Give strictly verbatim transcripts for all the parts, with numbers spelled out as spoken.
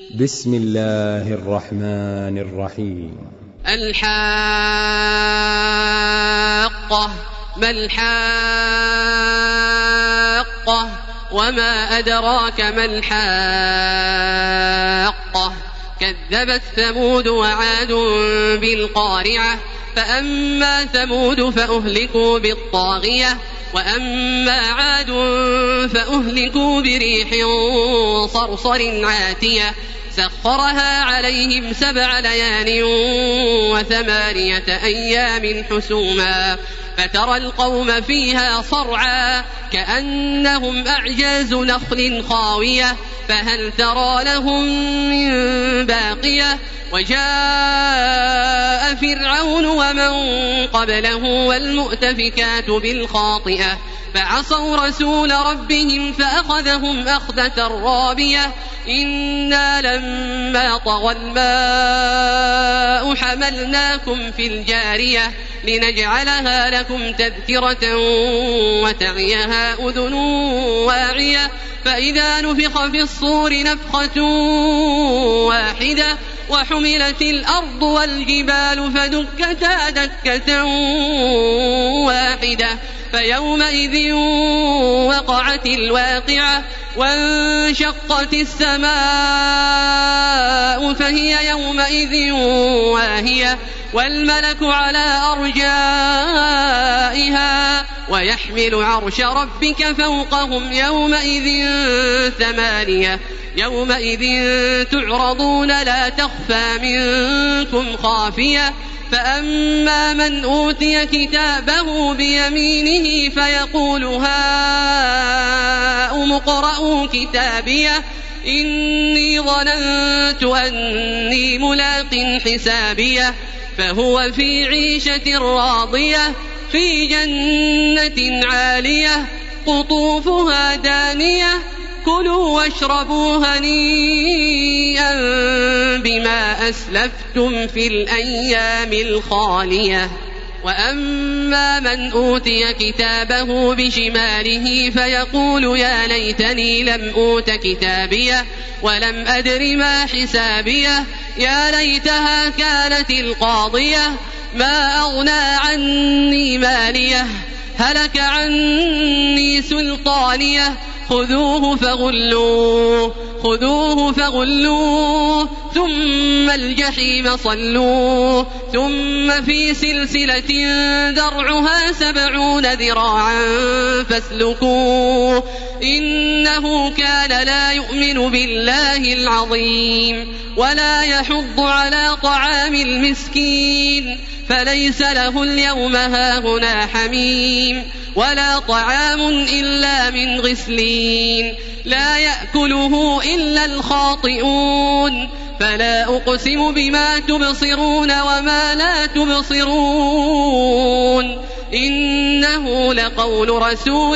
بسم الله الرحمن الرحيم. الحاقة. ما الحاقة؟ وما أدراك ما الحاقة؟ كذبت ثمود وعاد بالقارعة. فأما ثمود فأهلكوا بالطاغية، وأما عاد فأهلكوا بريح صرصر عاتية سخرها عليهم سبع ليال وثمانية أيام حسوما، فترى القوم فيها صرعا كأنهم أعجاز نخل خاوية، فهل ترى لهم من باقية؟ وجاء فرعون ومن قبله والمؤتفكات بالخاطئة فعصوا رسول ربهم فأخذهم أخذة رابية. إنا لما طغى الماء حملناكم في الجارية لنجعلها لكم تذكرة وتعيها أذن واعية. فإذا نفخ في الصور نفخة واحدة وحملت الأرض والجبال فدكتا دكة واحدة فيومئذ وقعت الواقعة وانشقت السماء فهي يومئذ واهية والملك على أرجائها ويحمل عرش ربك فوقهم يومئذ ثمانية. يومئذ تعرضون لا تخفى منكم خافية. فأما من أوتي كتابه بيمينه فيقول هاؤم اقرءوا كتابيه إني ظننت أني ملاق حسابيه. فهو في عيشة راضية في جنة عالية قطوفها دانية كلوا واشربوا هنيئا بما أسلفتم في الأيام الخالية. وأما من أوتي كتابه بشماله فيقول يا ليتني لم أوت كتابيه ولم أدر ما حسابيه يا ليتها كانت القاضية ما أغنى عني ماليه هلك عني سلطانيه خذوه فغلوه خذوه فغلوه ثم الجحيم صلوه ثم في سلسلة درعها سبعون ذراعا فاسلكوه إنه كان لا يؤمن بالله العظيم ولا يحض على طعام المسكين فليس له اليوم هاهنا حميم ولا طعام إلا من غسلين لا يأكله إلا الخاطئون. فلا أقسم بما تبصرون وما لا تبصرون إنه لقول رسول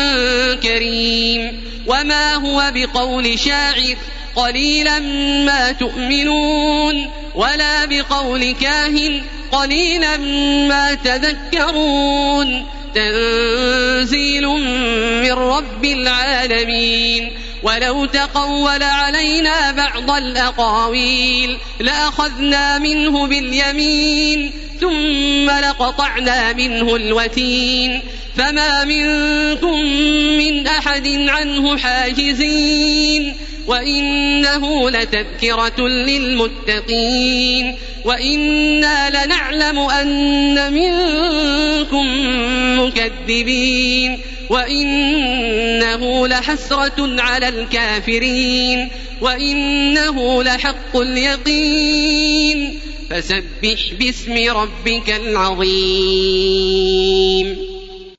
كريم وما هو بقول شاعر قليلا ما تؤمنون ولا بقول كاهن قليلا ما تذكرون تنزيل من رب العالمين. ولو تقول علينا بعض الأقاويل لأخذنا منه باليمين ثم لقطعنا منه الوتين فما منكم من أحد عنه حاجزين وإنه لتذكرة للمتقين وإنا لنعلم أن منكم مكذبين وإنه لحسرة على الكافرين وإنه لحق اليقين. فسبح باسم ربك العظيم.